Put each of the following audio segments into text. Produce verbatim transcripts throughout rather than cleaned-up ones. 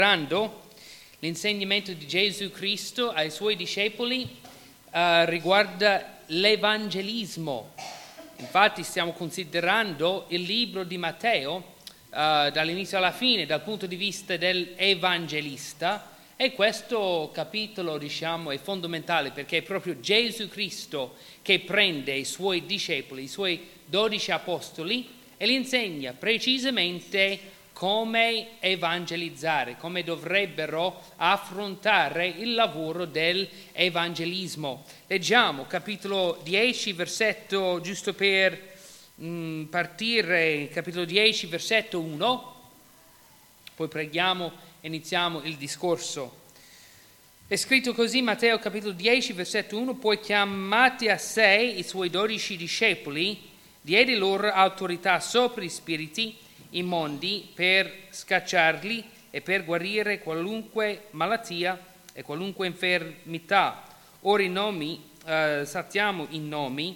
L'insegnamento di Gesù Cristo ai suoi discepoli uh, riguarda l'evangelismo. Infatti stiamo considerando il libro di Matteo uh, dall'inizio alla fine dal punto di vista dell'evangelista, e questo capitolo, diciamo, è fondamentale perché è proprio Gesù Cristo che prende i suoi discepoli, i suoi dodici apostoli, e li insegna precisamente come evangelizzare, come dovrebbero affrontare il lavoro dell'evangelismo. Leggiamo capitolo dieci, versetto, giusto per mh, partire, capitolo dieci, versetto uno, poi preghiamo e iniziamo il discorso. È scritto così, Matteo capitolo dieci, versetto uno: poi chiamati a sé i suoi dodici discepoli, diede loro autorità sopra gli spiriti immondi per scacciarli e per guarire qualunque malattia e qualunque infermità. Ora i nomi, eh, sappiamo i nomi,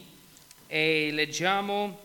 e leggiamo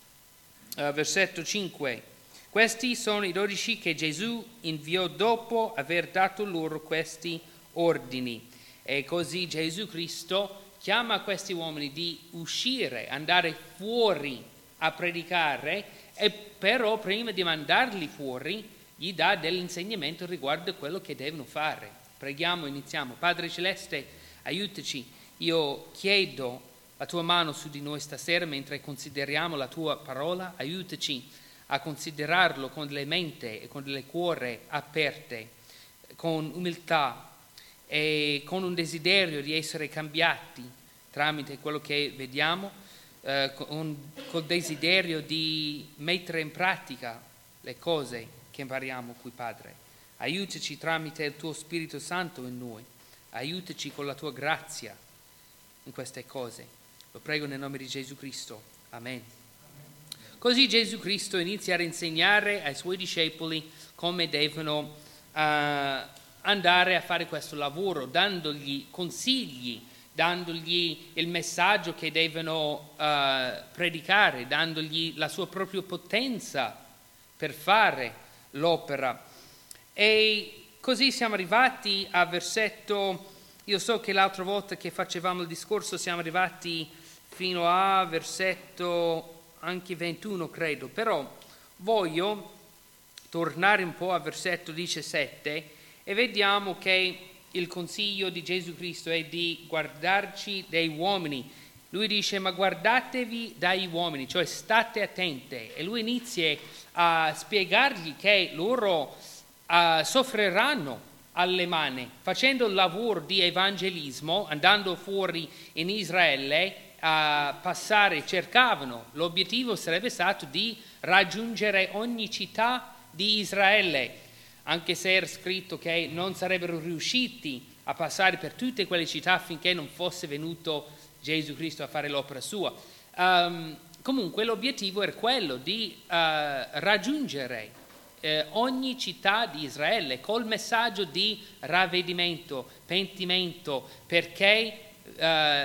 eh, versetto cinque. Questi sono i dodici che Gesù inviò dopo aver dato loro questi ordini. E così Gesù Cristo chiama questi uomini di uscire, andare fuori a predicare, e però prima di mandarli fuori gli dà dell'insegnamento riguardo quello che devono fare. Preghiamo, iniziamo. Padre Celeste, aiutaci. Io chiedo la tua mano su di noi stasera mentre consideriamo la tua parola. Aiutaci a considerarlo con le menti e con le cuore aperte, con umiltà e con un desiderio di essere cambiati tramite quello che vediamo, eh, con col desiderio di mettere in pratica le cose che impariamo qui, Padre. Aiutaci tramite il tuo Spirito Santo in noi, aiutaci con la tua grazia in queste cose. Lo prego nel nome di Gesù Cristo. Amen. Così Gesù Cristo inizia a insegnare ai suoi discepoli come devono uh, andare a fare questo lavoro, dandogli consigli, dandogli il messaggio che devono uh, predicare, dandogli la sua propria potenza per fare l'opera. E così siamo arrivati a versetto, io so che l'altra volta che facevamo il discorso siamo arrivati fino a versetto anche ventuno, credo, però voglio tornare un po' a versetto diciassette e vediamo che il consiglio di Gesù Cristo è di guardarci dai uomini. Lui dice: ma guardatevi dagli uomini, cioè state attenti, e lui inizia a spiegargli che loro uh, soffriranno alle mani, facendo il lavoro di evangelismo, andando fuori in Israele a passare, cercavano, l'obiettivo sarebbe stato di raggiungere ogni città di Israele, anche se era scritto che non sarebbero riusciti a passare per tutte quelle città finché non fosse venuto Gesù Cristo a fare l'opera sua. Um, comunque l'obiettivo era quello di uh, raggiungere uh, ogni città di Israele col messaggio di ravvedimento, pentimento, perché uh,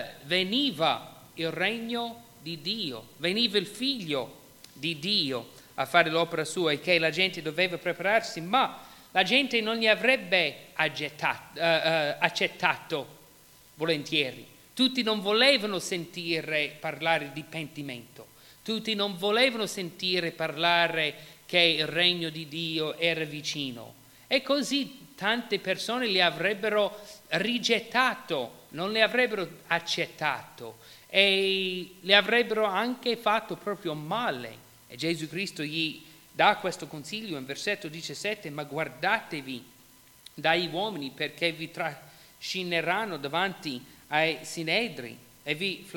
veniva il regno di Dio, veniva il figlio di Dio a fare l'opera sua, e che la gente doveva prepararsi, ma la gente non li avrebbe accettato, uh, uh, accettato volentieri. Tutti non volevano sentire parlare di pentimento, tutti non volevano sentire parlare che il regno di Dio era vicino, e così tante persone li avrebbero rigettato, non li avrebbero accettato e li avrebbero anche fatto proprio male. E Gesù Cristo gli dà questo consiglio in versetto diciassette: ma guardatevi dagli uomini, perché vi trascineranno davanti ai sinedri e vi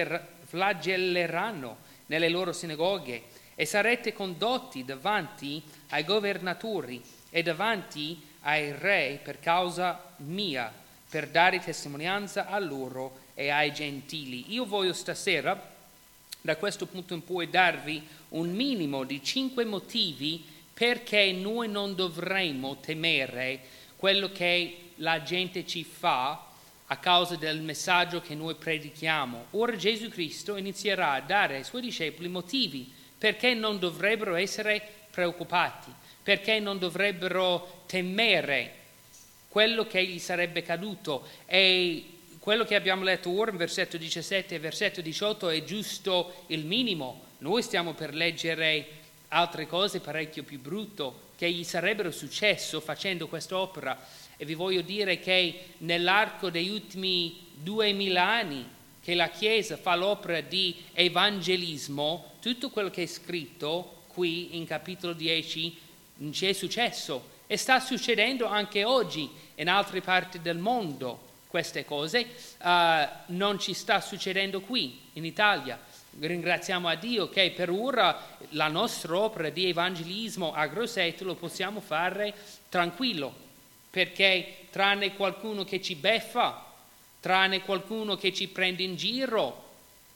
flagelleranno nelle loro sinagoghe, e sarete condotti davanti ai governatori e davanti ai re per causa mia, per dare testimonianza a loro e ai gentili. Io voglio stasera, da questo punto in poi, darvi un minimo di cinque motivi perché noi non dovremmo temere quello che la gente ci fa a causa del messaggio che noi predichiamo. Ora Gesù Cristo inizierà a dare ai suoi discepoli motivi perché non dovrebbero essere preoccupati, perché non dovrebbero temere quello che gli sarebbe caduto. E quello che abbiamo letto ora in versetto diciassette e versetto diciotto è giusto il minimo. Noi stiamo per leggere altre cose parecchio più brutto che gli sarebbero successo facendo quest'opera, e vi voglio dire che nell'arco degli ultimi duemila anni che la Chiesa fa l'opera di evangelismo, tutto quello che è scritto qui in capitolo dieci ci è successo e sta succedendo anche oggi in altre parti del mondo. Queste cose uh, non ci sta succedendo qui in Italia. Ringraziamo a Dio che per ora la nostra opera di evangelismo a Grosseto lo possiamo fare tranquillo, perché tranne qualcuno che ci beffa, tranne qualcuno che ci prende in giro,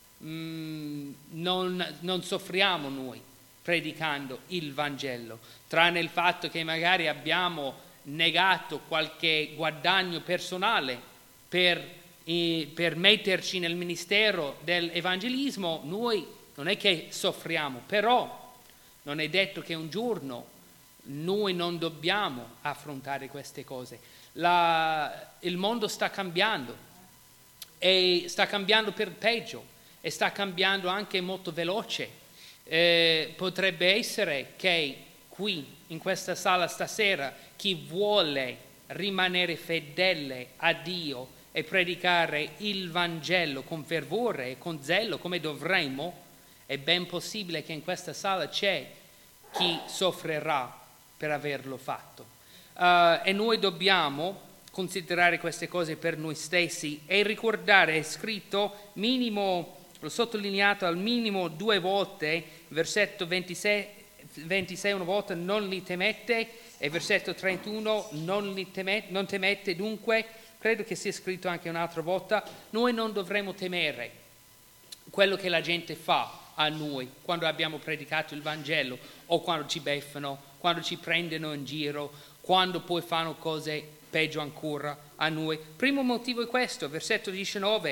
mh, non, non soffriamo noi predicando il Vangelo, tranne il fatto che magari abbiamo negato qualche guadagno personale per, eh, per metterci nel ministero dell'evangelismo. Noi non è che soffriamo, però non è detto che un giorno noi non dobbiamo affrontare queste cose. La, il mondo sta cambiando e sta cambiando per peggio e sta cambiando anche molto veloce. Eh, potrebbe essere che qui in questa sala stasera chi vuole rimanere fedele a Dio e predicare il Vangelo con fervore e con zelo come dovremmo, è ben possibile che in questa sala c'è chi soffrirà per averlo fatto. Uh, e noi dobbiamo considerare queste cose per noi stessi e ricordare, è scritto minimo, l'ho sottolineato al minimo due volte, versetto ventisei, ventisei una volta, non li temete, e versetto trentuno, non li temete, non temete dunque, credo che sia scritto anche un'altra volta, noi non dovremo temere quello che la gente fa a noi quando abbiamo predicato il Vangelo, o quando ci beffano, quando ci prendono in giro, quando poi fanno cose peggio ancora a noi. Primo motivo è questo, versetto diciannove,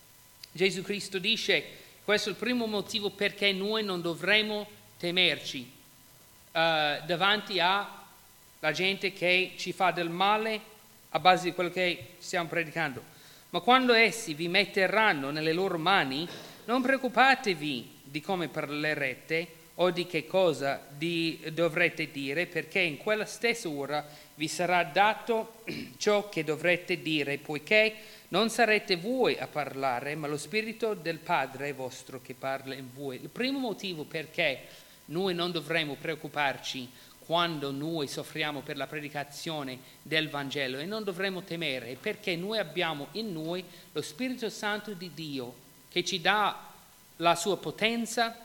Gesù Cristo dice, questo è il primo motivo perché noi non dovremo temerci uh, davanti alla gente che ci fa del male a base di quello che stiamo predicando. Ma quando essi vi metteranno nelle loro mani, non preoccupatevi di come parlerete o di che cosa di, dovrete dire, perché in quella stessa ora vi sarà dato ciò che dovrete dire, poiché non sarete voi a parlare, ma lo Spirito del Padre vostro che parla in voi. Il primo motivo perché noi non dovremmo preoccuparci quando noi soffriamo per la predicazione del Vangelo e non dovremmo temere è perché noi abbiamo in noi lo Spirito Santo di Dio che ci dà la sua potenza,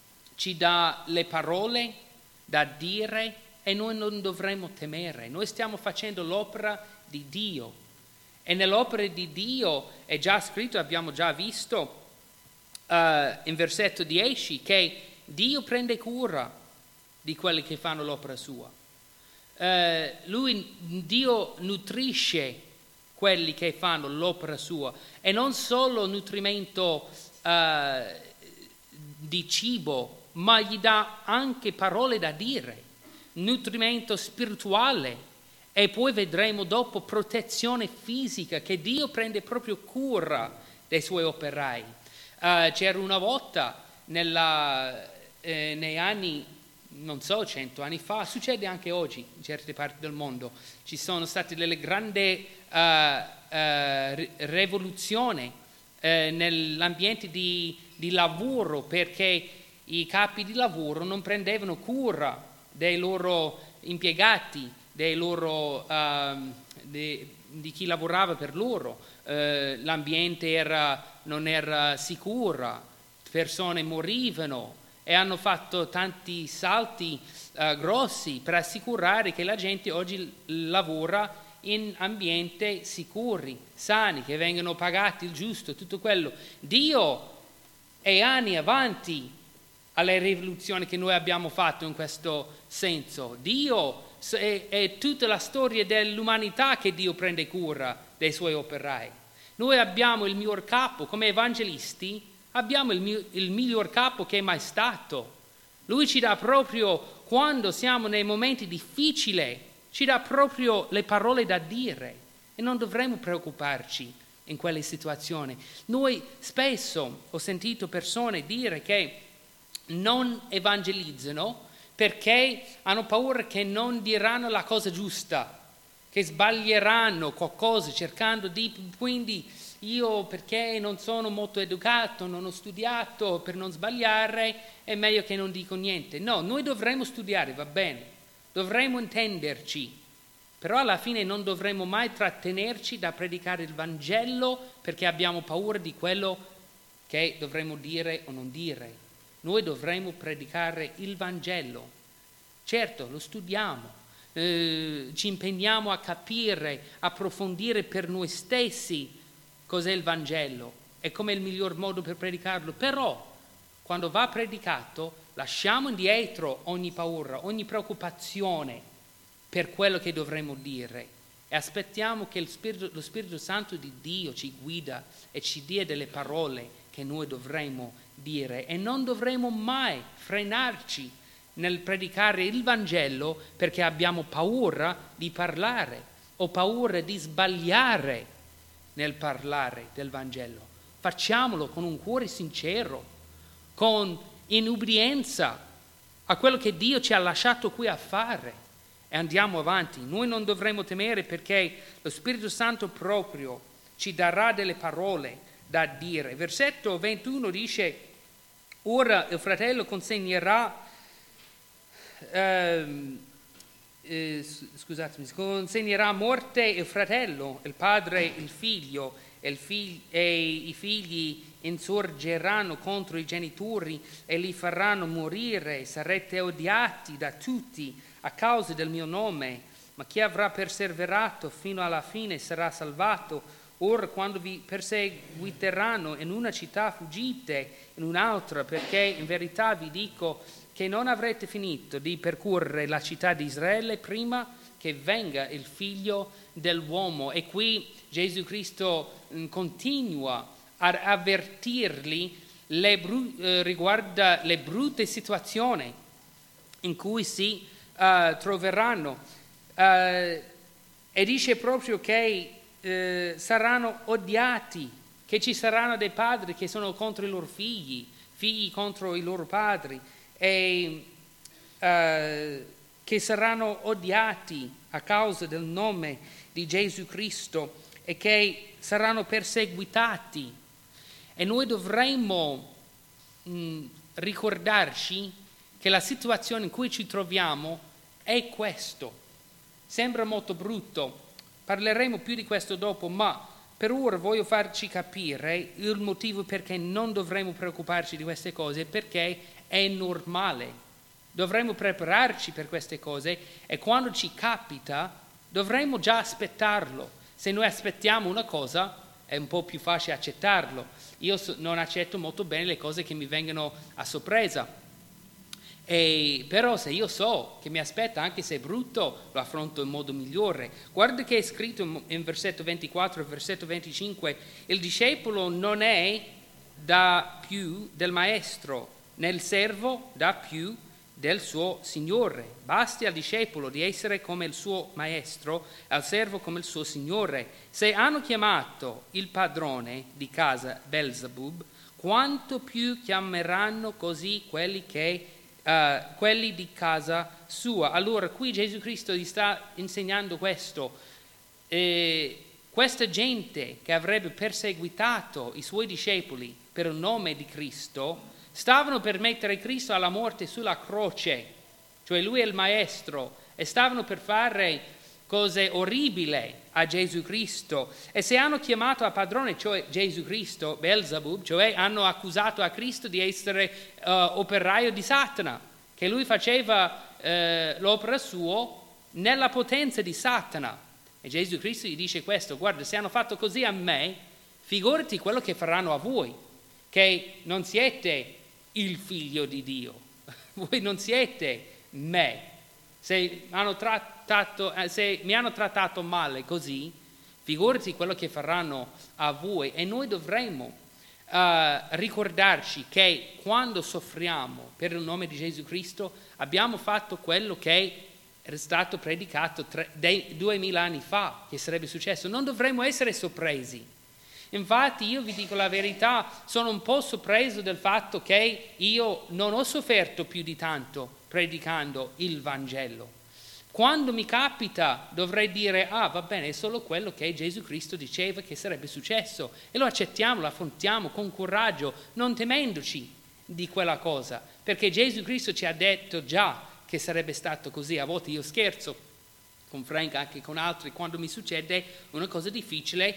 ci dà le parole da dire e noi non dovremmo temere. Noi stiamo facendo l'opera di Dio e nell'opera di Dio è già scritto, abbiamo già visto uh, in versetto dieci che Dio prende cura di quelli che fanno l'opera sua. Uh, lui, Dio nutrisce quelli che fanno l'opera sua e non solo nutrimento uh, di cibo, ma gli dà anche parole da dire, nutrimento spirituale e poi vedremo dopo protezione fisica, che Dio prende proprio cura dei suoi operai. Uh, c'era una volta nella, eh, nei anni, non so, cento anni fa, succede anche oggi in certe parti del mondo, ci sono state delle grandi uh, uh, rivoluzioni uh, nell'ambiente di, di lavoro, perché i capi di lavoro non prendevano cura dei loro impiegati, dei loro, uh, de, di chi lavorava per loro. Uh, l'ambiente era, non era sicuro, persone morivano e hanno fatto tanti salti uh, grossi per assicurare che la gente oggi lavora in ambienti sicuri, sani, che vengono pagati il giusto, tutto quello. Dio è anni avanti alle rivoluzioni che noi abbiamo fatto in questo senso. Dio è, è tutta la storia dell'umanità che Dio prende cura dei suoi operai. Noi abbiamo il miglior capo, come evangelisti, abbiamo il, il miglior capo che è mai stato. Lui ci dà proprio, quando siamo nei momenti difficili, ci dà proprio le parole da dire e non dovremmo preoccuparci in quelle situazioni. Noi spesso ho sentito persone dire che non evangelizzano perché hanno paura che non diranno la cosa giusta, che sbaglieranno qualcosa cercando di... Quindi io, perché non sono molto educato, non ho studiato, per non sbagliare, è meglio che non dico niente. No, noi dovremmo studiare, va bene, dovremmo intenderci, però alla fine non dovremmo mai trattenerci da predicare il Vangelo perché abbiamo paura di quello che dovremmo dire o non dire. Noi dovremmo predicare il Vangelo. Certo, lo studiamo, eh, ci impegniamo a capire, approfondire per noi stessi cos'è il Vangelo e com'è il miglior modo per predicarlo. Però, quando va predicato, lasciamo indietro ogni paura, ogni preoccupazione per quello che dovremmo dire e aspettiamo che lo Spirito, lo Spirito Santo di Dio ci guida e ci dia delle parole che noi dovremmo dire e non dovremo mai frenarci nel predicare il Vangelo perché abbiamo paura di parlare o paura di sbagliare nel parlare del Vangelo. Facciamolo con un cuore sincero, con in ubbidienza a quello che Dio ci ha lasciato qui a fare e andiamo avanti. Noi non dovremo temere perché lo Spirito Santo proprio ci darà delle parole da dire. Versetto ventuno dice: ora il fratello consegnerà ehm, eh, scusatemi, consegnerà a morte il fratello, il padre il figlio, e, il fig- e i figli insorgeranno contro i genitori e li faranno morire. Sarete odiati da tutti a causa del mio nome, ma chi avrà perseverato fino alla fine sarà salvato. Ora, quando vi perseguiteranno in una città, fuggite in un'altra, perché in verità vi dico che non avrete finito di percorrere la città di Israele prima che venga il figlio dell'uomo. E qui Gesù Cristo mh, continua ad avvertirli le bru- eh, riguardo le brutte situazioni in cui si uh, troveranno. Uh, e dice proprio che Eh, saranno odiati, che ci saranno dei padri che sono contro i loro figli, figli contro i loro padri, e eh, che saranno odiati a causa del nome di Gesù Cristo e che saranno perseguitati. E noi dovremmo mh, ricordarci che la situazione in cui ci troviamo è questo. Sembra molto brutto. Parleremo più di questo dopo, ma per ora voglio farci capire il motivo perché non dovremmo preoccuparci di queste cose, perché è normale. Dovremmo prepararci per queste cose e quando ci capita dovremmo già aspettarlo. Se noi aspettiamo una cosa è un po' più facile accettarlo. Io non accetto molto bene le cose che mi vengono a sorpresa. E però se io so che mi aspetta, anche se è brutto, lo affronto in modo migliore. Guarda che è scritto in versetto ventiquattro e versetto venticinque: il discepolo non è da più del maestro, né il servo da più del suo signore. Basti al discepolo di essere come il suo maestro, al servo come il suo signore. Se hanno chiamato il padrone di casa Belzebub, quanto più chiameranno così quelli che Uh, quelli di casa sua. Allora qui Gesù Cristo gli sta insegnando questo. Eh, questa gente che avrebbe perseguitato i suoi discepoli per il nome di Cristo stavano per mettere Cristo alla morte sulla croce, cioè lui è il maestro, e stavano per fare cose orribili a Gesù Cristo. E se hanno chiamato a padrone, cioè Gesù Cristo, Belzebub, cioè hanno accusato a Cristo di essere uh, operaio di Satana, che lui faceva uh, l'opera sua nella potenza di Satana. E Gesù Cristo gli dice questo: guarda, se hanno fatto così a me, figurati quello che faranno a voi, che non siete il figlio di Dio, voi non siete me. Se, hanno trattato, eh, se mi hanno trattato male così, figurati quello che faranno a voi. E noi dovremmo uh, ricordarci che quando soffriamo per il nome di Gesù Cristo abbiamo fatto quello che era stato predicato tre, dei, duemila anni fa, che sarebbe successo. Non dovremmo essere sorpresi. Infatti io vi dico la verità, sono un po' sorpreso del fatto che io non ho sofferto più di tanto predicando il Vangelo. Quando mi capita dovrei dire, ah va bene, è solo quello che Gesù Cristo diceva che sarebbe successo, e lo accettiamo, lo affrontiamo con coraggio, non temendoci di quella cosa, perché Gesù Cristo ci ha detto già che sarebbe stato così. A volte io scherzo con Frank, anche con altri, quando mi succede una cosa difficile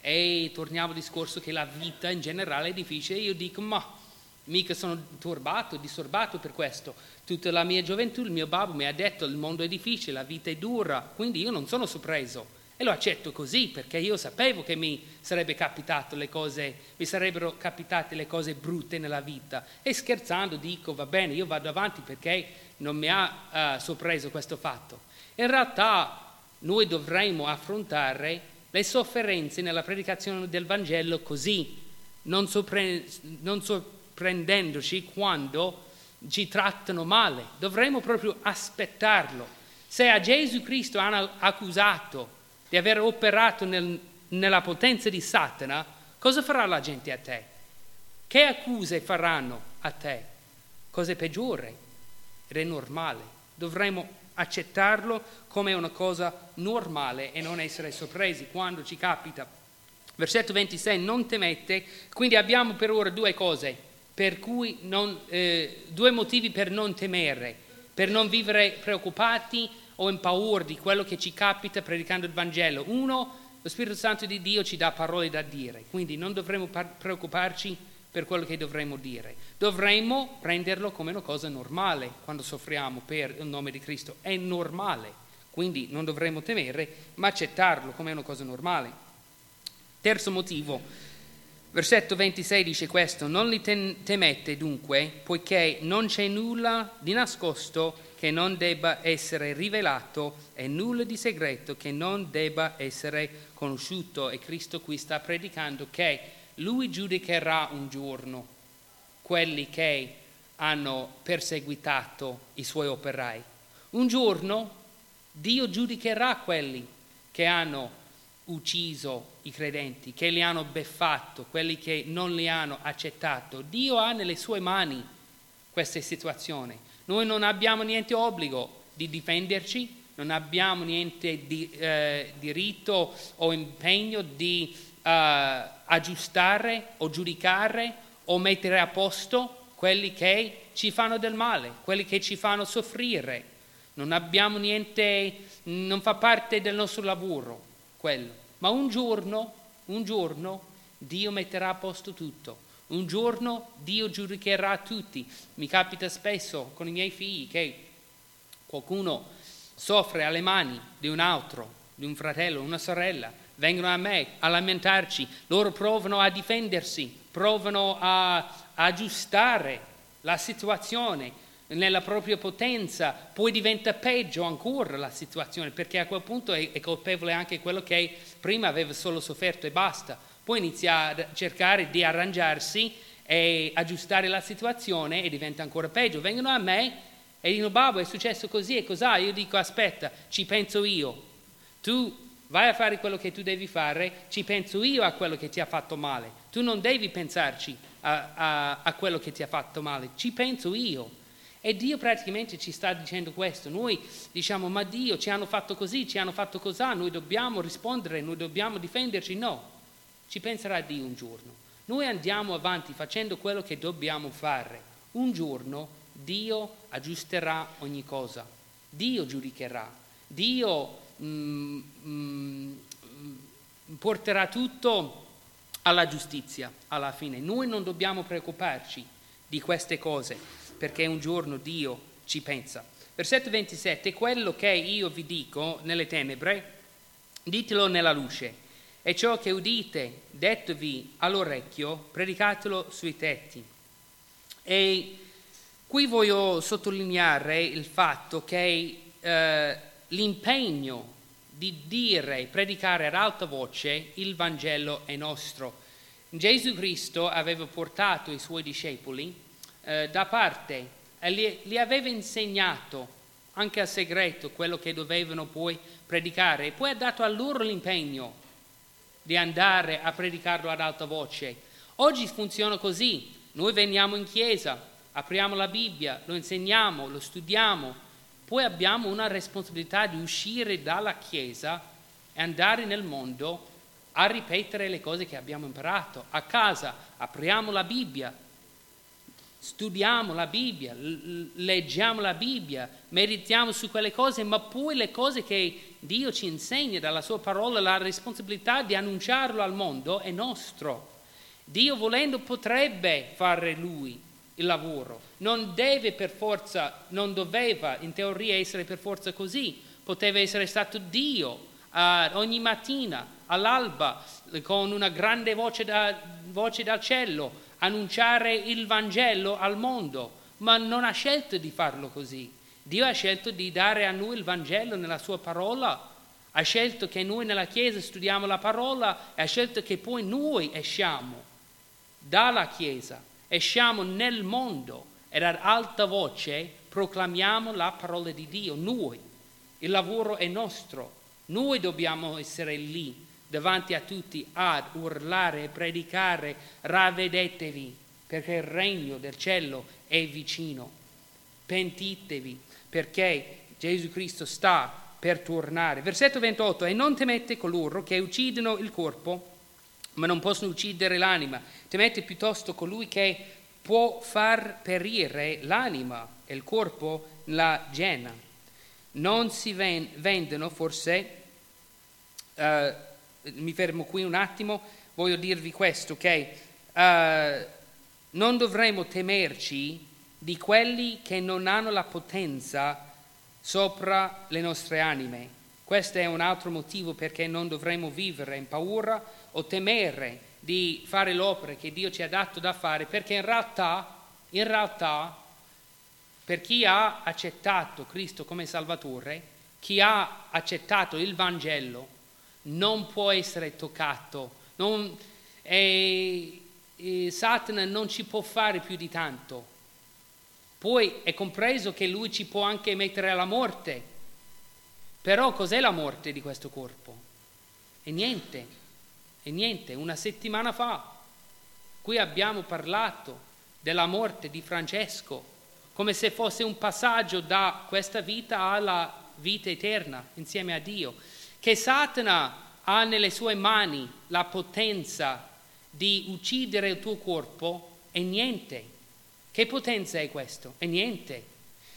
e torniamo al discorso che la vita in generale è difficile, io dico, ma mica sono turbato, disturbato per questo. Tutta la mia gioventù il mio babbo mi ha detto il mondo è difficile, la vita è dura, quindi io non sono sorpreso e lo accetto così, perché io sapevo che mi sarebbe capitato le cose, mi sarebbero capitate le cose brutte nella vita, e scherzando dico va bene, io vado avanti perché non mi ha uh, sorpreso questo fatto. In realtà noi dovremmo affrontare le sofferenze nella predicazione del Vangelo così, non, sorpre- non sorprendendoci quando ci trattano male. Dovremmo proprio aspettarlo. Se a Gesù Cristo hanno accusato di aver operato nel, nella potenza di Satana, cosa farà la gente a te? Che accuse faranno a te? Cose peggiori. Ed è normale. Dovremmo accettarlo come una cosa normale e non essere sorpresi quando ci capita. Versetto ventisei, non temete. Quindi abbiamo per ora due cose, per cui non, eh, due motivi per non temere, per non vivere preoccupati o in paura di quello che ci capita predicando il Vangelo. Uno, lo Spirito Santo di Dio ci dà parole da dire, quindi non dovremmo par- preoccuparci per quello che dovremmo dire. Dovremmo prenderlo come una cosa normale quando soffriamo per il nome di Cristo. È normale, quindi non dovremmo temere, ma accettarlo come una cosa normale. Terzo motivo, versetto ventisei dice questo: non li temete dunque, poiché non c'è nulla di nascosto che non debba essere rivelato e nulla di segreto che non debba essere conosciuto. E Cristo qui sta predicando che Lui giudicherà un giorno quelli che hanno perseguitato i Suoi operai. Un giorno Dio giudicherà quelli che hanno ucciso i credenti, che li hanno beffato, quelli che non li hanno accettato. Dio ha nelle Sue mani queste situazioni. Noi non abbiamo niente obbligo di difenderci, non abbiamo niente di eh, diritto o impegno di eh, aggiustare o giudicare o mettere a posto quelli che ci fanno del male, quelli che ci fanno soffrire. Non abbiamo niente, non fa parte del nostro lavoro quello. Ma un giorno, un giorno Dio metterà a posto tutto. Un giorno Dio giudicherà tutti. Mi capita spesso con i miei figli che qualcuno soffre alle mani di un altro, di un fratello, una sorella, vengono a me a lamentarci, loro provano a difendersi, provano a, a aggiustare la situazione nella propria potenza, poi diventa peggio ancora la situazione, perché a quel punto è, è colpevole anche quello che prima aveva solo sofferto e basta. Poi inizia a cercare di arrangiarsi e aggiustare la situazione e diventa ancora peggio. Vengono a me e dicono: babbo, è successo così e cos'ha? Io dico: aspetta, ci penso io. Tu vai a fare quello che tu devi fare, ci penso io a quello che ti ha fatto male. Tu non devi pensarci a, a, a quello che ti ha fatto male, ci penso io. E Dio praticamente ci sta dicendo questo. Noi diciamo: ma Dio, ci hanno fatto così, ci hanno fatto cos'ha, noi dobbiamo rispondere, noi dobbiamo difenderci. No, ci penserà Dio un giorno. Noi andiamo avanti facendo quello che dobbiamo fare. Un giorno Dio aggiusterà ogni cosa. Dio giudicherà. Dio mm, mm, porterà tutto alla giustizia alla fine. Noi non dobbiamo preoccuparci di queste cose, perché un giorno Dio ci pensa. Versetto ventisette: quello che io vi dico nelle tenebre, ditelo nella luce, e ciò che udite, dettovi all'orecchio, predicatelo sui tetti. E qui voglio sottolineare il fatto che eh, l'impegno di dire, predicare ad alta voce il Vangelo è nostro. Gesù Cristo aveva portato i suoi discepoli eh, da parte e li, li aveva insegnato anche a segreto quello che dovevano poi predicare, e poi ha dato a loro l'impegno di andare a predicarlo ad alta voce. Oggi funziona così: noi veniamo in chiesa, apriamo la Bibbia, lo insegniamo, lo studiamo, poi abbiamo una responsabilità di uscire dalla chiesa e andare nel mondo a ripetere le cose che abbiamo imparato. A casa apriamo la Bibbia, studiamo la Bibbia, l- leggiamo la Bibbia, meditiamo su quelle cose, ma poi le cose che Dio ci insegna dalla sua parola, la responsabilità di annunciarlo al mondo è nostro. Dio volendo potrebbe fare lui il lavoro, non deve per forza, non doveva in teoria essere per forza così, poteva essere stato Dio uh, ogni mattina all'alba con una grande voce, da, voce dal cielo annunciare il Vangelo al mondo, ma non ha scelto di farlo così. Dio ha scelto di dare a noi il Vangelo nella sua parola, ha scelto che noi nella Chiesa studiamo la parola e ha scelto che poi noi esciamo dalla Chiesa, esciamo nel mondo e ad alta voce proclamiamo la parola di Dio. Noi, il lavoro è nostro, noi dobbiamo essere lì davanti a tutti ad urlare e predicare: ravvedetevi perché il regno del cielo è vicino, pentitevi perché Gesù Cristo sta per tornare. Versetto ventotto: e non temete coloro che uccidono il corpo ma non possono uccidere l'anima, temete piuttosto colui che può far perire l'anima e il corpo nella genna. Non si ven- vendono forse uh, mi fermo qui un attimo, voglio dirvi questo, che uh, non dovremo temerci di quelli che non hanno la potenza sopra le nostre anime. Questo è un altro motivo perché non dovremo vivere in paura o temere di fare l'opera che Dio ci ha dato da fare, perché in realtà, in realtà, per chi ha accettato Cristo come Salvatore, chi ha accettato il Vangelo, non può essere toccato, non, e, e Satana non ci può fare più di tanto. Poi è compreso che lui ci può anche mettere alla morte, però cos'è la morte di questo corpo? E niente, e niente. Una settimana fa qui abbiamo parlato della morte di Francesco come se fosse un passaggio da questa vita alla vita eterna insieme a Dio, che Satana ha nelle sue mani la potenza di uccidere il tuo corpo e niente. Che potenza è questo? E niente.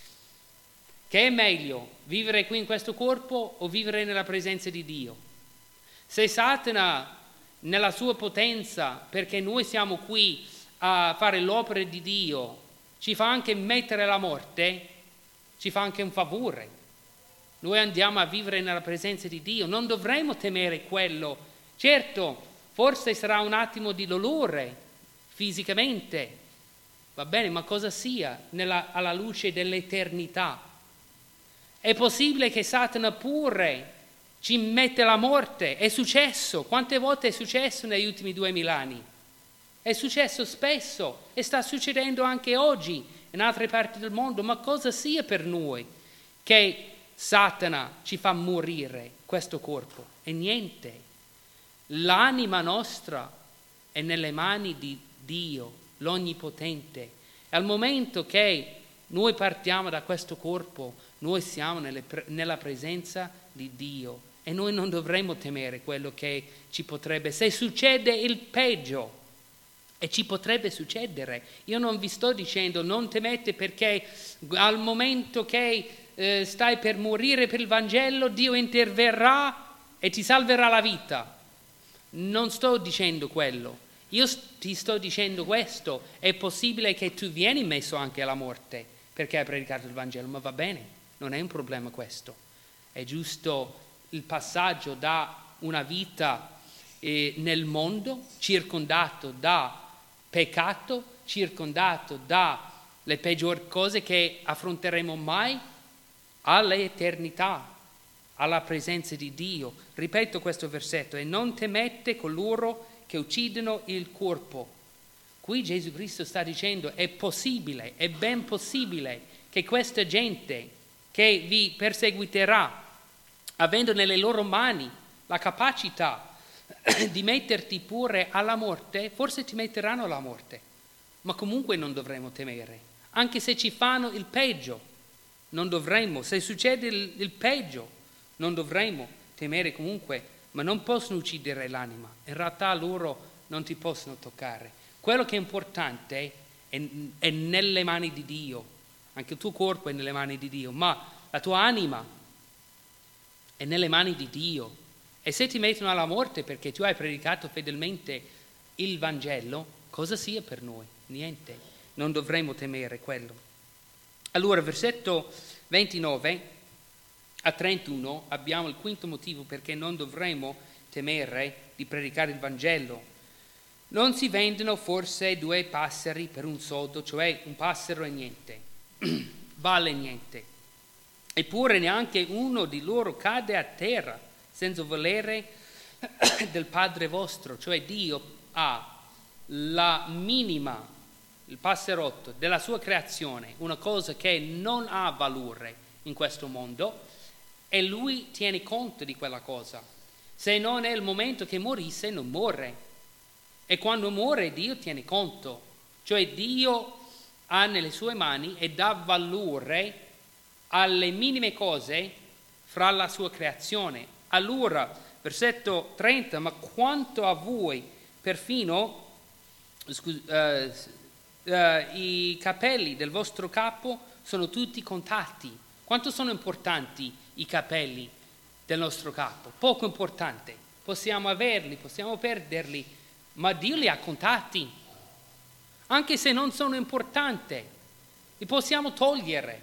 Che è meglio, vivere qui in questo corpo o vivere nella presenza di Dio? Se Satana nella sua potenza, perché noi siamo qui a fare l'opera di Dio, ci fa anche mettere la morte, ci fa anche un favore. Noi andiamo a vivere nella presenza di Dio, non dovremo temere quello. Certo, forse sarà un attimo di dolore fisicamente, va bene, ma cosa sia nella, alla luce dell'eternità? È possibile che Satana pure ci mette la morte, è successo, quante volte è successo negli ultimi duemila anni? È successo spesso e sta succedendo anche oggi in altre parti del mondo, ma cosa sia per noi che Satana ci fa morire questo corpo? E niente. L'anima nostra è nelle mani di Dio, l'Onnipotente. E al momento che noi partiamo da questo corpo, noi siamo nelle, nella presenza di Dio e noi non dovremmo temere quello che ci potrebbe, se succede il peggio, e ci potrebbe succedere. Io non vi sto dicendo non temete perché al momento che eh, stai per morire per il Vangelo Dio interverrà e ti salverà la vita. Non sto dicendo quello. Io ti sto dicendo questo: è possibile che tu vieni messo anche alla morte perché hai predicato il Vangelo, ma va bene, non è un problema questo. È giusto il passaggio da una vita eh, nel mondo, circondato da peccato, circondato dalle peggiori cose che affronteremo mai, all'eternità, alla presenza di Dio. Ripeto questo versetto: e non temete coloro che uccidono il corpo. Qui Gesù Cristo sta dicendo è possibile, è ben possibile che questa gente che vi perseguiterà, avendo nelle loro mani la capacità di metterti pure alla morte, forse ti metteranno alla morte, ma comunque non dovremo temere. Anche se ci fanno il peggio, non dovremmo. Se succede il, il peggio, non dovremmo temere comunque, ma non possono uccidere l'anima. In realtà loro non ti possono toccare. Quello che è importante è, è nelle mani di Dio. Anche il tuo corpo è nelle mani di Dio, ma la tua anima è nelle mani di Dio. E se ti mettono alla morte perché tu hai predicato fedelmente il Vangelo, cosa sia per noi? Niente. Non dovremmo temere quello. Allora, versetto ventinove a trentuno abbiamo il quinto motivo perché non dovremmo temere di predicare il Vangelo. Non si vendono forse due passeri per un soldo, cioè un passero è niente, vale niente. Eppure neanche uno di loro cade a terra senza volere del Padre vostro, cioè Dio ha la minima, il passerotto della sua creazione, una cosa che non ha valore in questo mondo, e lui tiene conto di quella cosa. Se non è il momento che morisse, non muore. E quando muore Dio tiene conto, cioè Dio ha nelle sue mani e dà valore alle minime cose fra la sua creazione. Allora, versetto trenta, ma quanto a voi, perfino scusa, uh, uh, i capelli del vostro capo sono tutti contati. Quanto sono importanti i capelli del nostro capo? Poco importante. Possiamo averli, possiamo perderli, ma Dio li ha contati. Anche se non sono importanti, li possiamo togliere.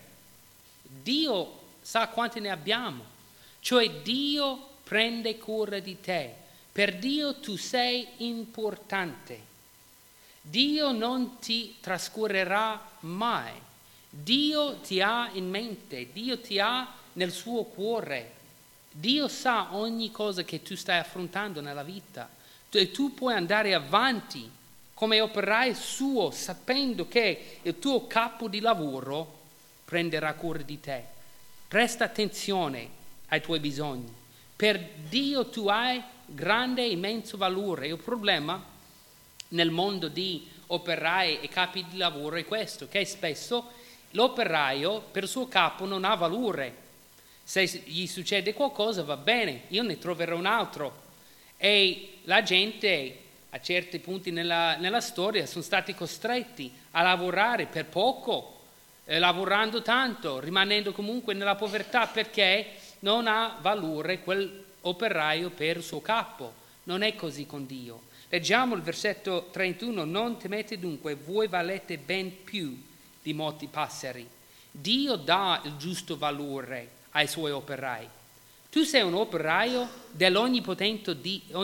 Dio sa quanti ne abbiamo. Cioè Dio prende cura di te. Per Dio tu sei importante. Dio non ti trascurerà mai. Dio ti ha in mente, Dio ti ha nel suo cuore. Dio sa ogni cosa che tu stai affrontando nella vita. E tu puoi andare avanti come operai suo, sapendo che il tuo capo di lavoro prenderà cura di te. Presta attenzione ai tuoi bisogni. Per Dio tu hai grande e immenso valore. Il problema nel mondo di operai e capi di lavoro è questo, che spesso l'operaio per suo capo non ha valore. Se gli succede qualcosa va bene, io ne troverò un altro. E la gente a certi punti nella, nella storia sono stati costretti a lavorare per poco, eh, lavorando tanto, rimanendo comunque nella povertà perché non ha valore quell'operaio per il suo capo. Non è così con Dio. Leggiamo il versetto trentuno, non temete dunque, voi valete ben più di molti passeri. Dio dà il giusto valore ai suoi operai. Tu sei un operaio dell'onnipotente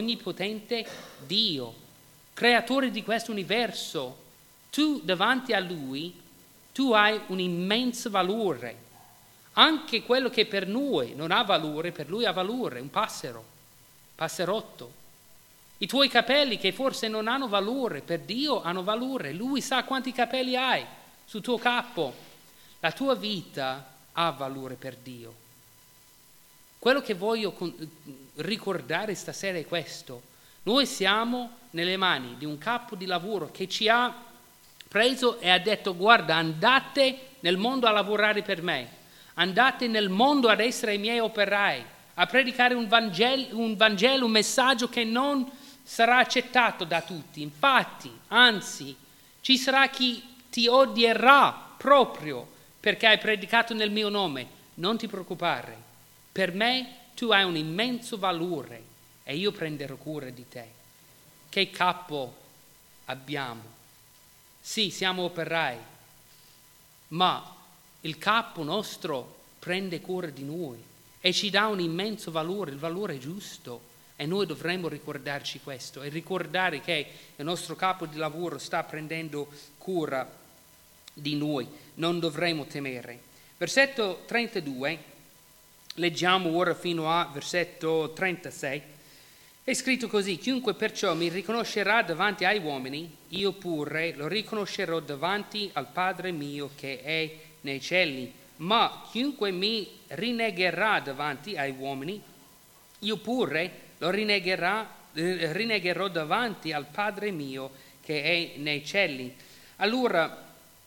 Dio, creatore di questo universo. Tu davanti a Lui, tu hai un immenso valore. Anche quello che per noi non ha valore, per Lui ha valore, un passero, passerotto. I tuoi capelli che forse non hanno valore, per Dio hanno valore. Lui sa quanti capelli hai sul tuo capo. La tua vita ha valore per Dio. Quello che voglio ricordare stasera è questo. Noi siamo nelle mani di un capo di lavoro che ci ha preso e ha detto: guarda, andate nel mondo a lavorare per me, andate nel mondo ad essere i miei operai, a predicare un Vangelo, un, Vangelo, un messaggio che non sarà accettato da tutti. Infatti, anzi, ci sarà chi ti odierà proprio perché hai predicato nel mio nome. Non ti preoccupare. Per me tu hai un immenso valore e io prenderò cura di te. Che capo abbiamo? Sì, siamo operai, ma il capo nostro prende cura di noi e ci dà un immenso valore, il valore giusto, e noi dovremmo ricordarci questo e ricordare che il nostro capo di lavoro sta prendendo cura di noi. Non dovremmo temere. Versetto trentadue. Leggiamo ora fino a versetto trentasei. È scritto così: chiunque perciò mi riconoscerà davanti ai uomini, io pure lo riconoscerò davanti al Padre mio che è nei cieli. Ma chiunque mi rinnegherà davanti ai uomini, io pure lo rinnegherà, eh, rinnegherò davanti al Padre mio che è nei cieli. Allora,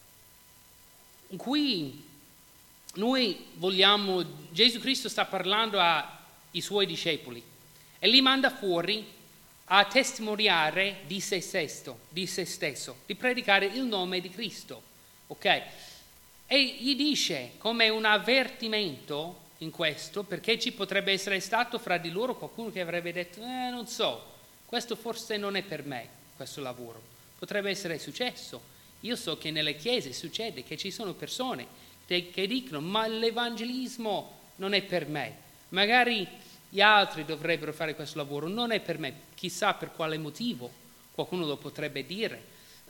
qui noi vogliamo, Gesù Cristo sta parlando ai suoi discepoli e li manda fuori a testimoniare di se stesso, di se stesso, di predicare il nome di Cristo, ok? E gli dice come un avvertimento in questo, perché ci potrebbe essere stato fra di loro qualcuno che avrebbe detto eh, non so, questo forse non è per me, questo lavoro. Potrebbe essere successo. Io so che nelle chiese succede che ci sono persone che, che dicono ma l'evangelismo non è per me. Magari gli altri dovrebbero fare questo lavoro, non è per me. Chissà per quale motivo, qualcuno lo potrebbe dire,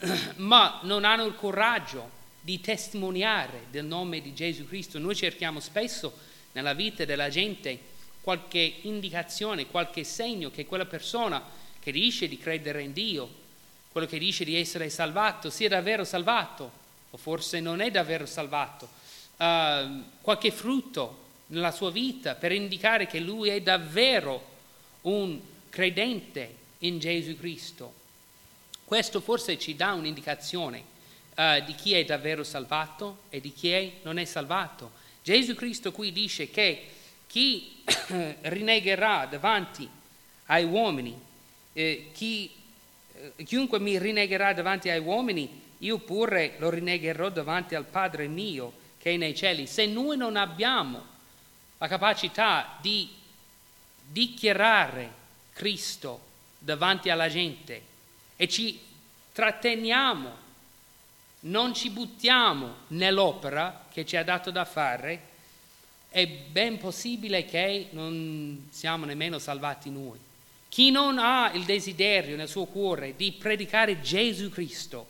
ma non hanno il coraggio di testimoniare del nome di Gesù Cristo. Noi cerchiamo spesso nella vita della gente qualche indicazione, qualche segno che quella persona che dice di credere in Dio, quello che dice di essere salvato, sia davvero salvato, o forse non è davvero salvato, uh, qualche frutto nella sua vita per indicare che lui è davvero un credente in Gesù Cristo. Questo forse ci dà un'indicazione uh, di chi è davvero salvato e di chi è, non è salvato. Gesù Cristo qui dice che chi rinnegherà davanti ai uomini, eh, chi, eh, chiunque mi rinnegherà davanti ai uomini, io pure lo rinnegherò davanti al Padre mio che è nei cieli. Se noi non abbiamo la capacità di dichiarare Cristo davanti alla gente e ci tratteniamo, non ci buttiamo nell'opera che ci ha dato da fare, è ben possibile che non siamo nemmeno salvati noi. Chi non ha il desiderio nel suo cuore di predicare Gesù Cristo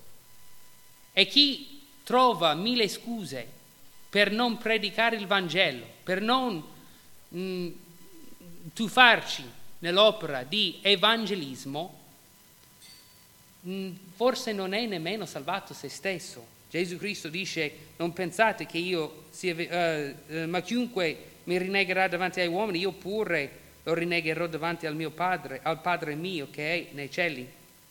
e chi trova mille scuse per non predicare il Vangelo, per non mh, tuffarci nell'opera di evangelismo, mh, forse non è nemmeno salvato se stesso. Gesù Cristo dice: non pensate che io sia, uh, uh, ma chiunque mi rinnegherà davanti ai uomini, io pure lo rinnegherò davanti al mio Padre, al Padre mio che è nei cieli.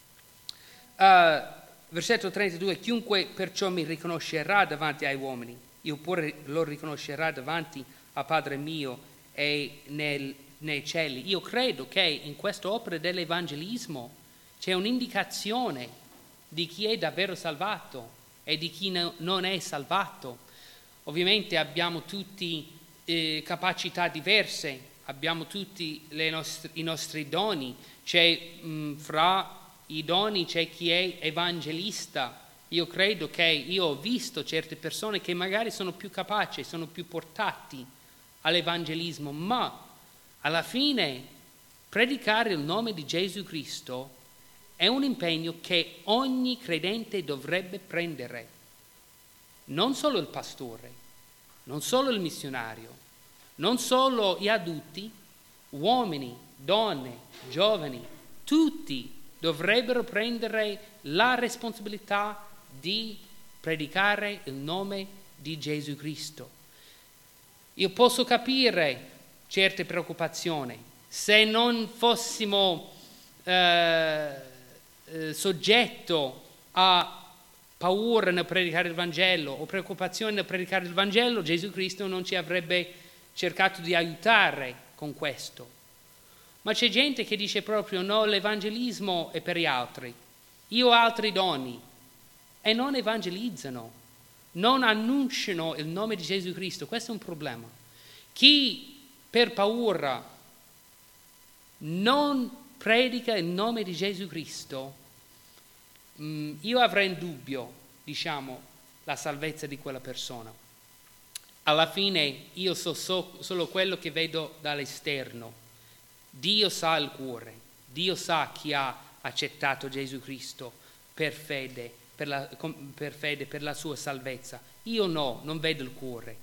Uh, versetto trentadue: chiunque perciò mi riconoscerà davanti ai uomini, io pure lo riconoscerà davanti al Padre mio e nel, nei cieli. Io credo che in questa opera dell'evangelismo c'è un'indicazione di chi è davvero salvato e di chi no, non è salvato. Ovviamente abbiamo tutti eh, capacità diverse, abbiamo tutti le nostre, i nostri doni. C'è mh, fra i doni c'è chi è evangelista. Io credo che io ho visto certe persone che magari sono più capaci, sono più portati all'evangelismo, ma alla fine predicare il nome di Gesù Cristo è un impegno che ogni credente dovrebbe prendere. Non solo il pastore, non solo il missionario, non solo gli adulti, uomini, donne, giovani, tutti dovrebbero prendere la responsabilità di predicare il nome di Gesù Cristo. Io posso capire certe preoccupazioni. Se non fossimo eh, eh, soggetto a paura nel predicare il Vangelo o preoccupazione nel predicare il Vangelo, Gesù Cristo non ci avrebbe cercato di aiutare con questo. Ma c'è gente che dice proprio no, l'evangelismo è per gli altri, io ho altri doni, e non evangelizzano, non annunciano il nome di Gesù Cristo. Questo è un problema. Chi per paura non predica il nome di Gesù Cristo, mh, io avrei in dubbio, diciamo, la salvezza di quella persona. Alla fine io so, so solo quello che vedo dall'esterno. Dio sa il cuore, Dio sa chi ha accettato Gesù Cristo per fede, per la, per fede, per la sua salvezza. Io no, non vedo il cuore.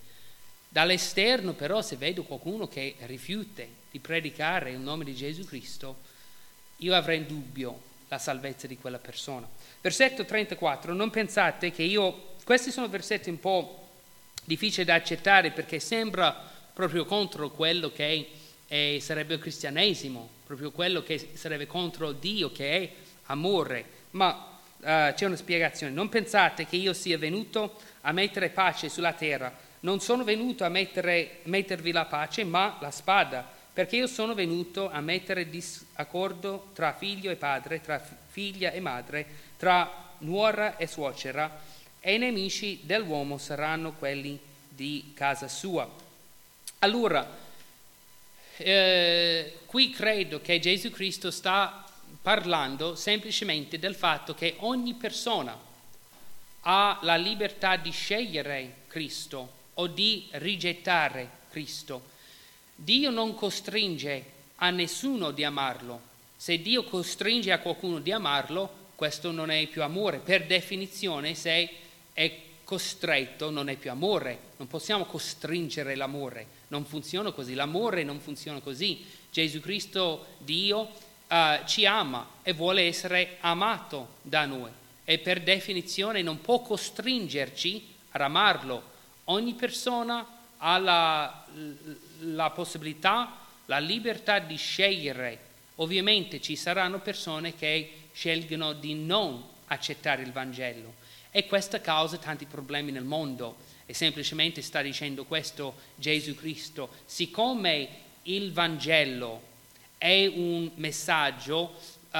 Dall'esterno però se vedo qualcuno che rifiuta di predicare il nome di Gesù Cristo, io avrei in dubbio la salvezza di quella persona. Versetto trentaquattro, non pensate che io, questi sono versetti un po' difficili da accettare perché sembra proprio contro quello che è, sarebbe il cristianesimo, proprio quello che sarebbe contro Dio, che è amore, ma Uh, c'è una spiegazione. Non pensate che io sia venuto a mettere pace sulla terra. Non sono venuto a mettere, mettervi la pace, ma la spada, perché io sono venuto a mettere disaccordo tra figlio e padre, tra figlia e madre, tra nuora e suocera, e i nemici dell'uomo saranno quelli di casa sua. Allora, eh, qui credo che Gesù Cristo sta parlando semplicemente del fatto che ogni persona ha la libertà di scegliere Cristo o di rigettare Cristo. Dio non costringe a nessuno di amarlo. Se Dio costringe a qualcuno di amarlo, questo non è più amore. Per definizione, se è costretto, non è più amore. Non possiamo costringere l'amore. Non funziona così. L'amore non funziona così. Gesù Cristo, Dio, Uh, ci ama e vuole essere amato da noi e per definizione non può costringerci ad amarlo. Ogni persona ha la, la possibilità, la libertà di scegliere. Ovviamente ci saranno persone che scelgono di non accettare il Vangelo e questo causa tanti problemi nel mondo e semplicemente sta dicendo questo Gesù Cristo. Siccome il Vangelo è un messaggio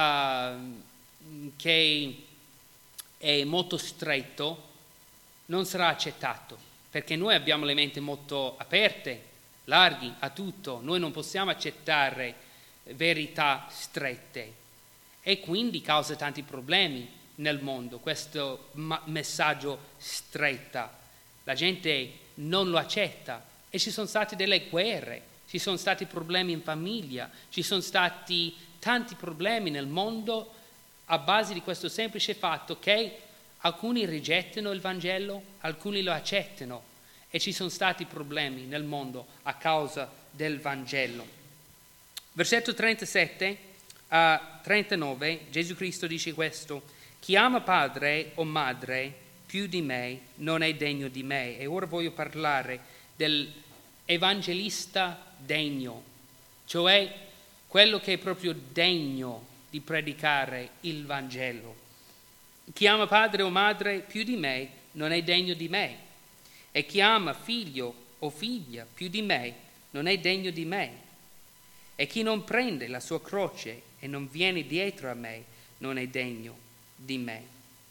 uh, che è molto stretto, non sarà accettato, perché noi abbiamo le menti molto aperte, larghi a tutto, noi non possiamo accettare verità strette e quindi causa tanti problemi nel mondo, questo ma- messaggio stretta. La gente non lo accetta e ci sono state delle guerre. Ci sono stati problemi in famiglia, ci sono stati tanti problemi nel mondo a base di questo semplice fatto che alcuni rigettano il Vangelo, alcuni lo accettano e ci sono stati problemi nel mondo a causa del Vangelo. Versetto trentasette a trentanove, Gesù Cristo dice questo: chi ama padre o madre più di me non è degno di me. E ora voglio parlare del evangelista degno, cioè quello che è proprio degno di predicare il Vangelo. Chi ama padre o madre più di me non è degno di me, e chi ama figlio o figlia più di me non è degno di me, e chi non prende la sua croce e non viene dietro a me non è degno di me.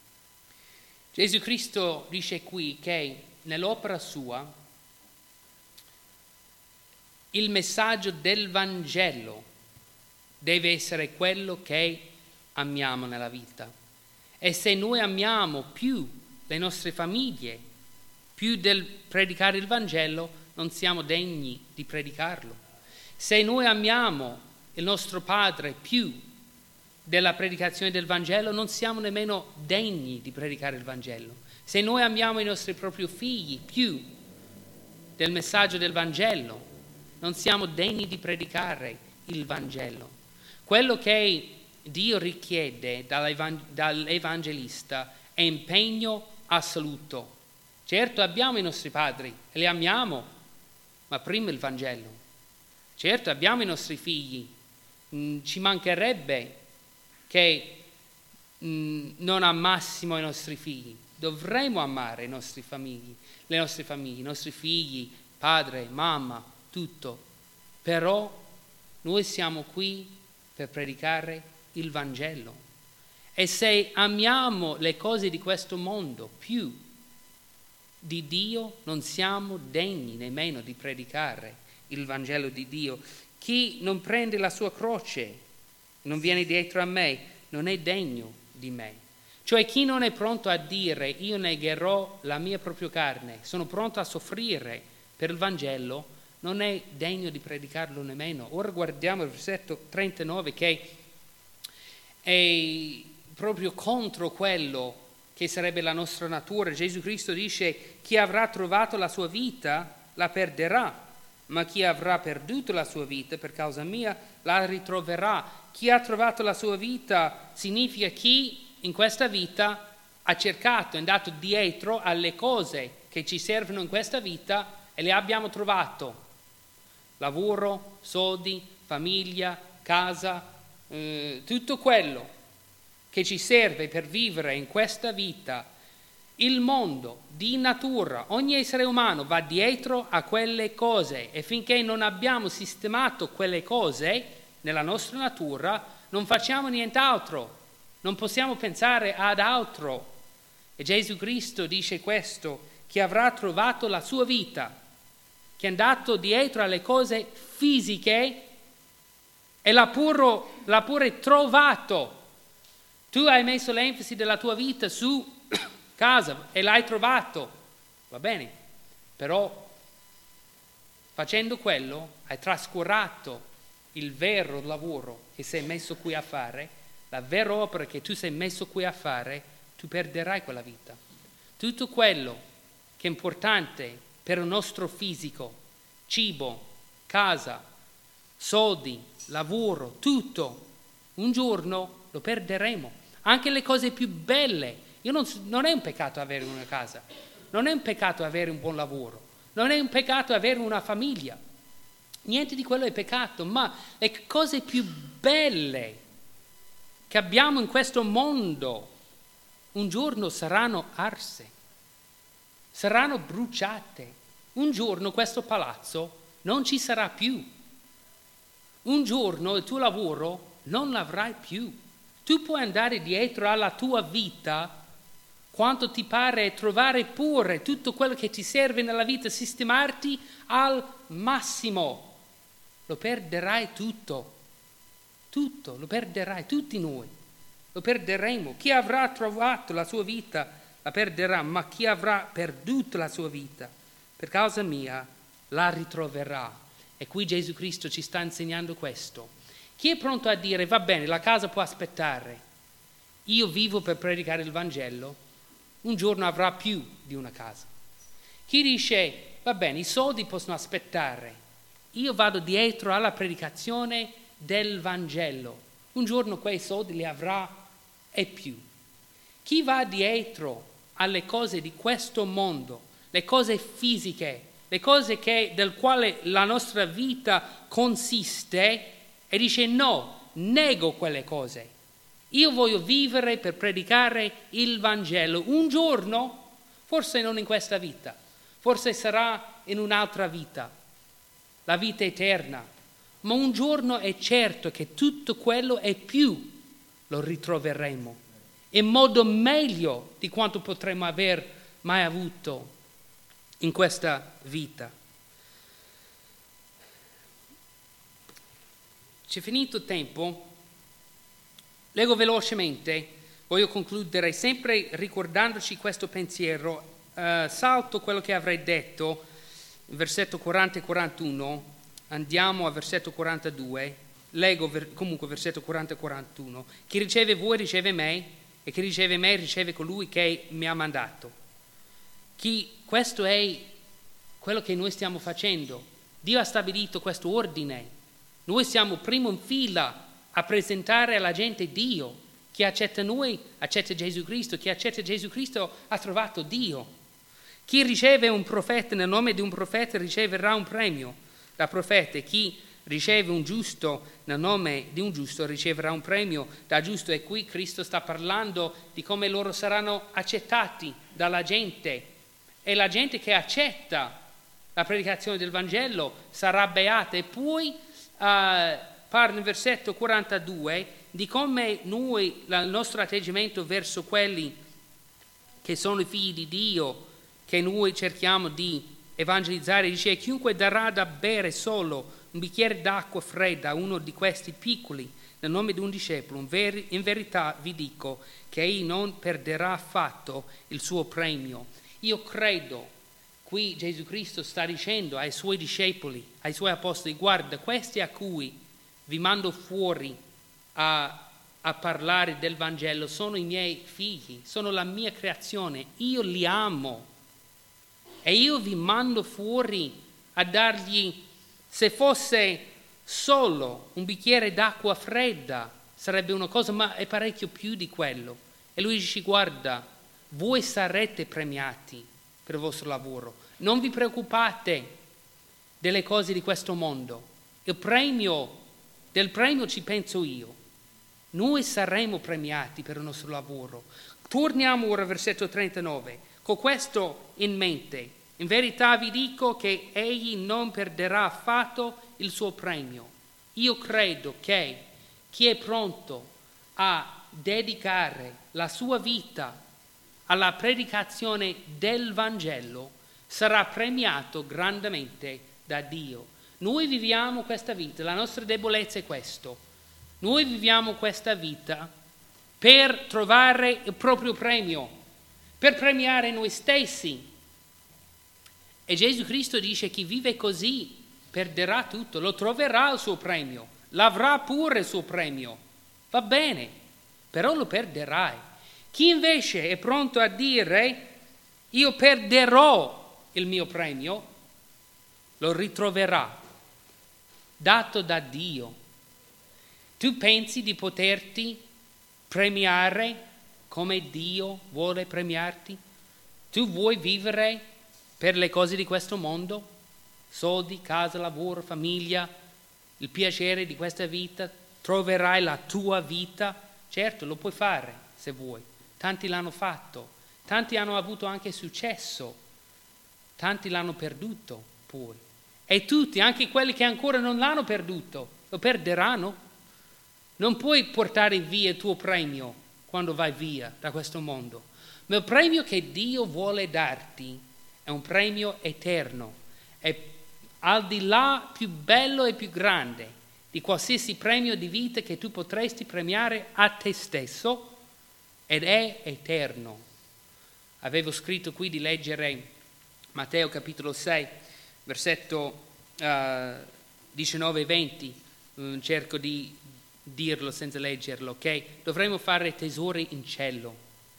Gesù Cristo dice qui che nell'opera sua il messaggio del Vangelo deve essere quello che amiamo nella vita. E se noi amiamo più le nostre famiglie, più del predicare il Vangelo, non siamo degni di predicarlo. Se noi amiamo il nostro Padre più della predicazione del Vangelo, non siamo nemmeno degni di predicare il Vangelo. Se noi amiamo i nostri propri figli più del messaggio del Vangelo, non siamo degni di predicare il Vangelo. Quello che Dio richiede dall'evangelista è impegno assoluto. Certo abbiamo i nostri padri e li amiamo, ma prima il Vangelo. Certo abbiamo i nostri figli, mm, ci mancherebbe che mm, non amassimo i nostri figli. Dovremmo amare i nostri famigli, le nostre famiglie, i nostri figli, padre, mamma, tutto. Però noi siamo qui per predicare il Vangelo. E se amiamo le cose di questo mondo più di Dio, non siamo degni nemmeno di predicare il Vangelo di Dio. Chi non prende la sua croce e non viene dietro a me non è degno di me. Cioè chi non è pronto a dire io negherò la mia propria carne, sono pronto a soffrire per il Vangelo, non è degno di predicarlo nemmeno. Ora guardiamo il versetto trentanove che è proprio contro quello che sarebbe la nostra natura. Gesù Cristo dice: chi avrà trovato la sua vita la perderà, ma chi avrà perduto la sua vita per causa mia la ritroverà. Chi ha trovato la sua vita significa chi in questa vita ha cercato, è andato dietro alle cose che ci servono in questa vita e le abbiamo trovato. Lavoro, soldi, famiglia, casa, eh, tutto quello che ci serve per vivere in questa vita. Il mondo di natura, ogni essere umano va dietro a quelle cose e finché non abbiamo sistemato quelle cose nella nostra natura non facciamo nient'altro, non possiamo pensare ad altro. E Gesù Cristo dice questo: chi avrà trovato la sua vita, che è andato dietro alle cose fisiche e l'ha, puro, l'ha pure trovato. Tu hai messo l'enfasi della tua vita su casa e l'hai trovato, va bene, però facendo quello hai trascurato il vero lavoro che sei messo qui a fare, la vera opera che tu sei messo qui a fare, tu perderai quella vita. Tutto quello che è importante per il nostro fisico, cibo, casa, soldi, lavoro, tutto, un giorno lo perderemo. Anche le cose più belle. Io non, non è un peccato avere una casa, non è un peccato avere un buon lavoro, non è un peccato avere una famiglia. Niente di quello è peccato, ma le cose più belle che abbiamo in questo mondo un giorno saranno arse, saranno bruciate. Un giorno questo palazzo non ci sarà più. Un giorno il tuo lavoro non l'avrai più. Tu puoi andare dietro alla tua vita quanto ti pare, trovare pure tutto quello che ti serve nella vita, sistemarti al massimo. Lo perderai tutto, tutto, lo perderai, tutti noi, lo perderemo. Chi avrà trovato la sua vita la perderà, ma chi avrà perduto la sua vita per causa mia la ritroverà. E qui Gesù Cristo ci sta insegnando questo. Chi è pronto a dire, va bene, la casa può aspettare, io vivo per predicare il Vangelo, un giorno avrà più di una casa. Chi dice, va bene, i soldi possono aspettare, io vado dietro alla predicazione del Vangelo, un giorno quei soldi li avrà e più. Chi va dietro alle cose di questo mondo, le cose fisiche, le cose che, del quale la nostra vita consiste, e dice no, nego quelle cose. Io voglio vivere per predicare il Vangelo. Un giorno, forse non in questa vita, forse sarà in un'altra vita, la vita eterna, ma un giorno è certo che tutto quello e più lo ritroveremo, in modo meglio di quanto potremmo aver mai avuto in questa vita. C'è finito il tempo. Leggo velocemente, voglio concludere sempre ricordandoci questo pensiero. Uh, salto quello che avrei detto, versetto quaranta e quarantuno, andiamo a versetto quarantadue, leggo ver- comunque versetto quaranta e quarantuno. Chi riceve voi riceve me, e chi riceve me riceve colui che mi ha mandato. Chi, questo è quello che noi stiamo facendo. Dio ha stabilito questo ordine. Noi siamo primo in fila a presentare alla gente Dio. Chi accetta noi accetta Gesù Cristo, chi accetta Gesù Cristo ha trovato Dio. Chi riceve un profeta nel nome di un profeta riceverà un premio da profeta, e chi riceve un giusto nel nome di un giusto riceverà un premio da giusto. E qui Cristo sta parlando di come loro saranno accettati dalla gente, e la gente che accetta la predicazione del Vangelo sarà beata. E poi Uh, parla nel versetto quarantadue di come noi, il nostro atteggiamento verso quelli che sono i figli di Dio, che noi cerchiamo di evangelizzare, dice: chiunque darà da bere solo un bicchiere d'acqua fredda a uno di questi piccoli nel nome di un discepolo, in, ver- in verità vi dico che egli non perderà affatto il suo premio. Io credo, qui Gesù Cristo sta dicendo ai suoi discepoli, ai suoi apostoli: guarda, questi a cui vi mando fuori a, a parlare del Vangelo sono i miei figli, sono la mia creazione, io li amo e io vi mando fuori a dargli Se fosse solo un bicchiere d'acqua fredda sarebbe una cosa, ma è parecchio più di quello. E lui dice: guarda, voi sarete premiati per il vostro lavoro. Non vi preoccupate delle cose di questo mondo. Il premio, del premio ci penso io. Noi saremo premiati per il nostro lavoro. Torniamo ora al versetto trentanove. Con questo in mente, in verità vi dico che egli non perderà affatto il suo premio. Io credo che chi è pronto a dedicare la sua vita alla predicazione del Vangelo sarà premiato grandemente da Dio. Noi viviamo questa vita, la nostra debolezza è questo. Noi viviamo questa vita per trovare il proprio premio, per premiare noi stessi. E Gesù Cristo dice: chi vive così perderà tutto, lo troverà il suo premio, l'avrà pure il suo premio, va bene, però lo perderai. Chi invece è pronto a dire: io perderò il mio premio, lo ritroverà, dato da Dio. Tu pensi di poterti premiare come Dio vuole premiarti? Tu vuoi vivere per le cose di questo mondo? Soldi, casa, lavoro, famiglia, il piacere di questa vita? Troverai la tua vita? Certo, lo puoi fare se vuoi. Tanti l'hanno fatto, tanti hanno avuto anche successo, tanti l'hanno perduto pure. E tutti, anche quelli che ancora non l'hanno perduto, lo perderanno. Non puoi portare via il tuo premio quando vai via da questo mondo. Ma il premio che Dio vuole darti è un premio eterno. È al di là più bello e più grande di qualsiasi premio di vita che tu potresti premiare a te stesso, ed è eterno. Avevo scritto qui di leggere Matteo capitolo sei, versetto uh, diciannove e venti, um, cerco di dirlo senza leggerlo, ok? Dovremo fare tesori in cielo,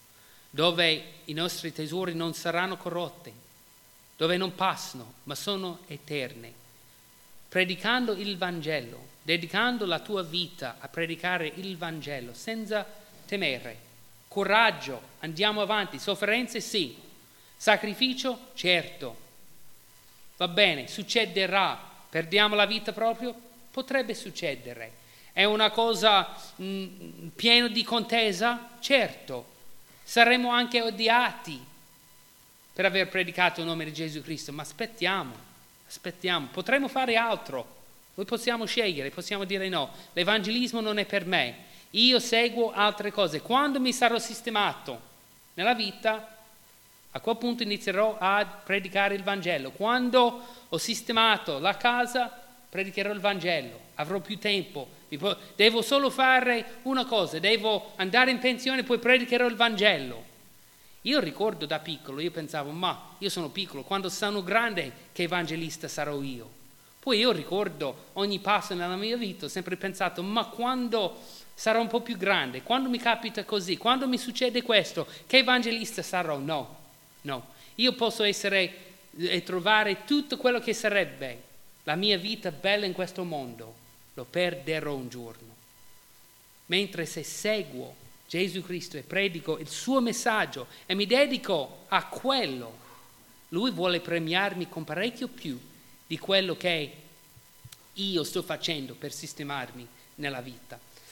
dove i nostri tesori non saranno corrotti, dove non passano, ma sono eterne. Predicando il Vangelo, dedicando la tua vita a predicare il Vangelo senza temere. Coraggio, andiamo avanti. Sofferenze sì, sacrificio certo, va bene, succederà. Perdiamo la vita proprio? Potrebbe succedere. È una cosa mh, piena di contesa? Certo. Saremo anche odiati per aver predicato il nome di Gesù Cristo, ma aspettiamo, aspettiamo. Potremmo fare altro. Noi possiamo scegliere, possiamo dire no, l'evangelismo non è per me. Io seguo altre cose. Quando mi sarò sistemato nella vita, a quel punto inizierò a predicare il Vangelo. Quando ho sistemato la casa, predicherò il Vangelo. Avrò più tempo. Devo solo fare una cosa, devo andare in pensione, poi predicherò il Vangelo. Io ricordo da piccolo, io pensavo, ma io sono piccolo, quando sono grande che evangelista sarò io? Poi io ricordo ogni passo nella mia vita, ho sempre pensato, ma quando sarò un po' più grande, quando mi capita così, quando mi succede questo, che evangelista sarò? No, no. Io posso essere e trovare tutto quello che sarebbe la mia vita bella in questo mondo, lo perderò un giorno. Mentre se seguo Gesù Cristo e predico il suo messaggio e mi dedico a quello, Lui vuole premiarmi con parecchio più di quello che io sto facendo per sistemarmi nella vita.